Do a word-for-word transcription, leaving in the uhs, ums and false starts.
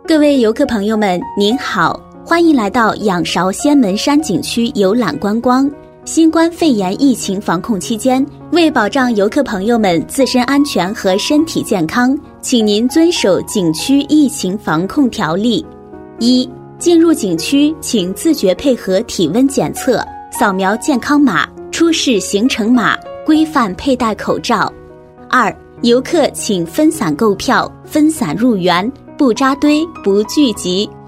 各位游客朋友们，您好，欢迎来到仰韶仙门山景区游览观光。新冠肺炎疫情防控期间，为保障游客朋友们自身安全和身体健康，请您遵守景区疫情防控条例。一、进入景区请自觉配合体温检测，扫描健康码，出示行程码，规范佩戴口罩。二、游客请分散购票，分散入园，不扎堆，不聚集，